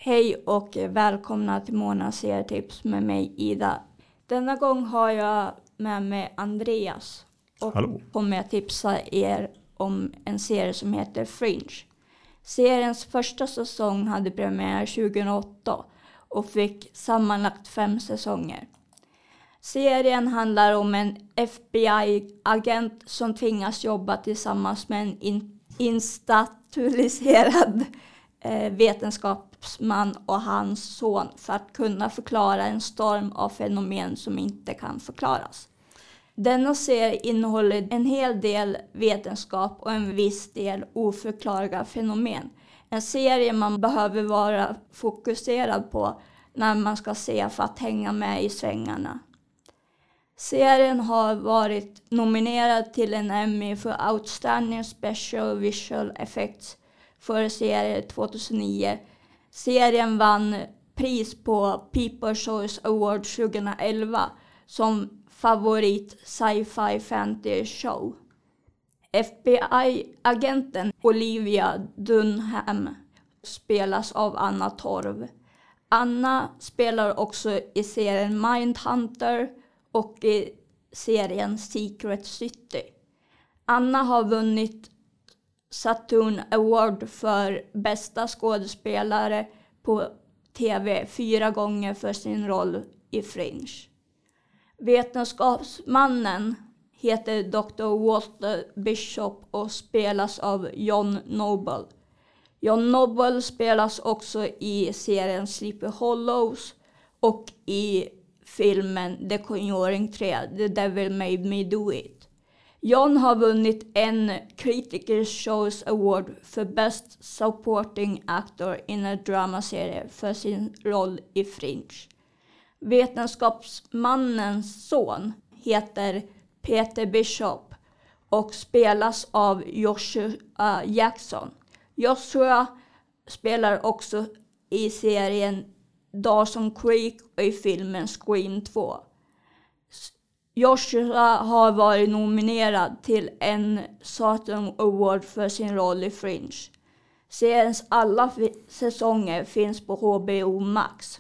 Hej och välkomna till Mona serietips med mig Ida. Denna gång har jag med mig Andreas och kommer att tipsa er om en serie som heter Fringe. Seriens första säsong hade premiär 2008 och fick sammanlagt 5 säsonger. Serien handlar om en FBI-agent som tvingas jobba tillsammans med en instatualiserad vetenskapsman och hans son för att kunna förklara en storm av fenomen som inte kan förklaras. Denna serie innehåller en hel del vetenskap och en viss del oförklarliga fenomen. En serie man behöver vara fokuserad på när man ska se för att hänga med i svängarna. Serien har varit nominerad till en Emmy för Outstanding Special Visual Effects för serie 2009. Serien vann pris på People's Choice Award 2011 som favorit sci-fi fantasy show. FBI-agenten Olivia Dunham spelas av Anna Torv. Anna spelar också i serien Mindhunter och i serien Secret City. Anna har vunnit Saturn Award för bästa skådespelare på tv 4 gånger för sin roll i Fringe. Vetenskapsmannen heter Dr. Walter Bishop och spelas av John Noble. John Noble spelas också i serien Sleepy Hollows och i filmen The Conjuring 3, The Devil Made Me Do It. John har vunnit en Critics' Choice Award för Best Supporting Actor in a Drama-serie för sin roll i Fringe. Vetenskapsmannens son heter Peter Bishop och spelas av Joshua Jackson. Joshua spelar också i serien Dawson Creek och i filmen Scream 2. Joshua har varit nominerad till en Saturn Award för sin roll i Fringe. Seriens alla säsonger finns på HBO Max.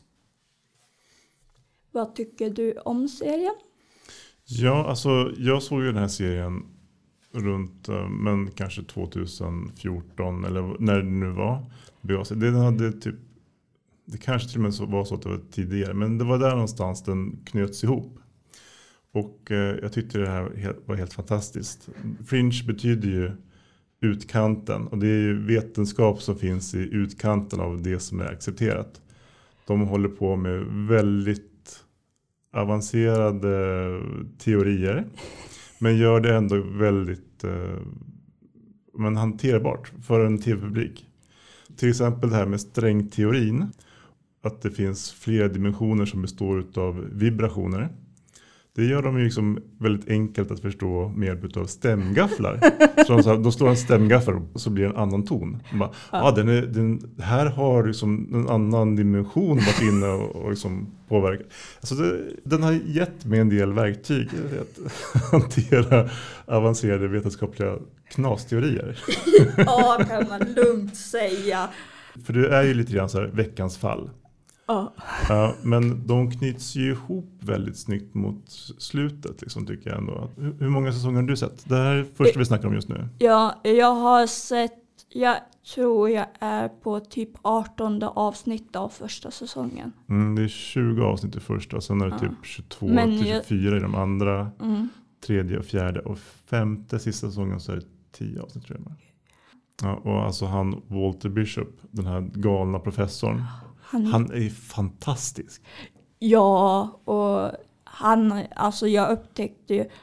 Vad tycker du om serien? Ja, alltså jag såg ju den här serien runt men kanske 2014 eller när det nu var. Den hade typ, det kanske till och med var så att det var tidigare, men det var där någonstans den knöts ihop. Och jag tyckte det här var helt fantastiskt. Fringe betyder ju utkanten, och det är ju vetenskap som finns i utkanten av det som är accepterat. De håller på med väldigt avancerade teorier, men gör det ändå väldigt hanterbart för en tv-publik. Till exempel det här med strängteorin, att det finns flera dimensioner som består av vibrationer. Det gör de ju liksom väldigt enkelt att förstå med hjälp av stämgafflar. Så de slår en stämgaffel och så blir det en annan ton. Den här har liksom en annan dimension varit inne och liksom påverkat. Alltså den har gett mig en del verktyg att hantera avancerade vetenskapliga knasteorier. Ja, kan man lugnt säga. För det är ju lite grann så här veckans fall. Ja, men de knyts ju ihop väldigt snyggt mot slutet liksom, tycker jag ändå. Hur många säsonger har du sett? Det här är första vi snackar om just nu. Ja, jag har sett, jag tror jag är på typ 18:e avsnitt av första säsongen. Det är 20 avsnitt i första, sen är det typ 22 till 24 i de andra, tredje och fjärde och femte sista säsongen så är det 10 avsnitt tror jag. Ja, och alltså han Walter Bishop, den här galna professorn. Han är fantastisk. Ja, och jag upptäckte ju,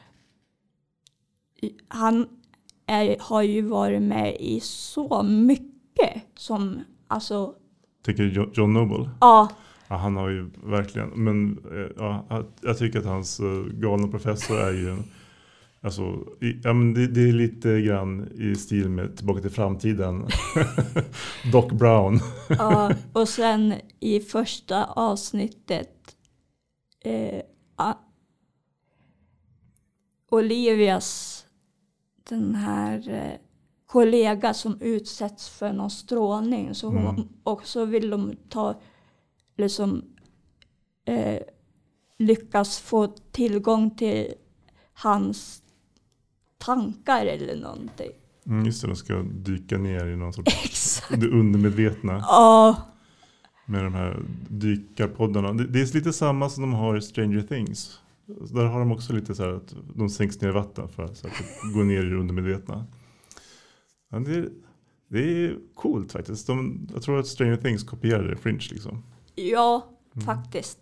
har ju varit med i så mycket som, alltså. Tycker du John Noble? Ja. Ja, han har ju verkligen, men jag tycker att hans galna professor är ju men det är lite grann i stil med Tillbaka till framtiden. Doc Brown. Ja, och sen i första avsnittet Olivias den här kollega som utsätts för någon strålning. Så och så vill de liksom lyckas få tillgång till hans tankar eller någonting. Just det, de ska dyka ner i någon sorts det undermedvetna. Ja. Med de här dykarpoddarna. Det är lite samma som de har i Stranger Things. Där har de också lite så här att de sänks ner i vatten för att gå ner i det undermedvetna. Ja, det är coolt faktiskt. Jag tror att Stranger Things kopierade Fringe liksom. Ja, faktiskt.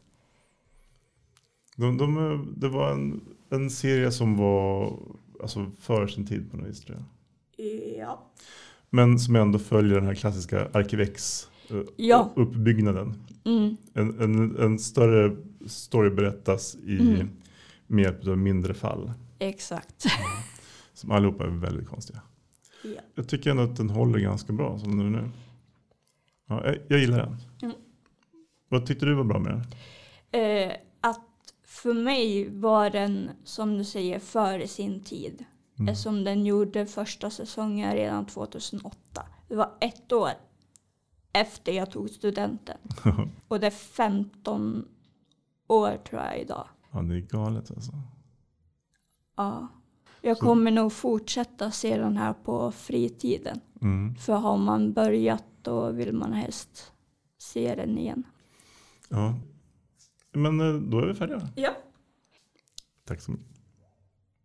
Det var en serie som var alltså för sin tid på något vis, tror jag. Ja. Men som ändå följer den här klassiska Arkivex uppbyggnaden. En större story berättas med hjälp av mindre fall. Exakt. Som allihopa är väldigt konstiga. Ja. Jag tycker ändå att den håller ganska bra som den är nu. Ja, jag gillar den. Vad tyckte du var bra med den? Att för mig var den, som du säger, före sin tid. Eftersom den gjorde första säsongen redan 2008. Det var 1 år efter jag tog studenten. Och det är 15 år tror jag idag. Ja, det är galet alltså. Ja. Jag kommer nog fortsätta se den här på fritiden. För har man börjat då vill man helst se den igen. Ja. Men då är vi färdiga. Ja. Tack så mycket.